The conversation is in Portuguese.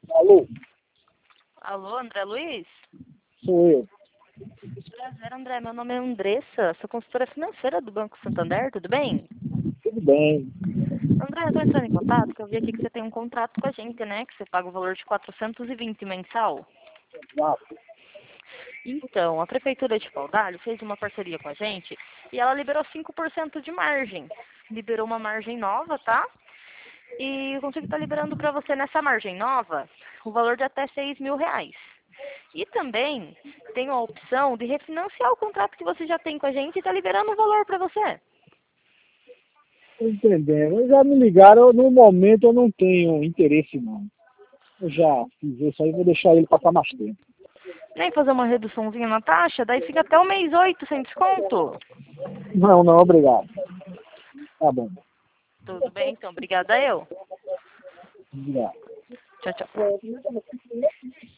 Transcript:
Alô, Alô, André Luiz? sou eu. Prazer, André. Meu nome é Andressa, sou consultora financeira do Banco Santander, tudo bem? Tudo bem. André, eu estou entrando em contato porque eu vi aqui que você tem um contrato com a gente, né? Que você paga o valor de 420 mensal. Exato. Então, a Prefeitura de Paudalho fez uma parceria com a gente e ela liberou 5% de margem. Liberou uma margem nova, tá? E eu consigo estar liberando para você nessa margem nova o valor de até R$ 6.000. E também tem a opção de refinanciar o contrato que você já tem com a gente e está liberando o valor para você. Tô entendendo. Já me ligaram, no momento eu não tenho interesse não. Eu já fiz isso aí, vou deixar ele passar mais tempo. Nem fazer uma reduçãozinha na taxa, daí fica até o mês 8 sem desconto. Não, não, obrigado. Tá bom. Tudo bem, então. Obrigada eu. Obrigado. Tchau, tchau.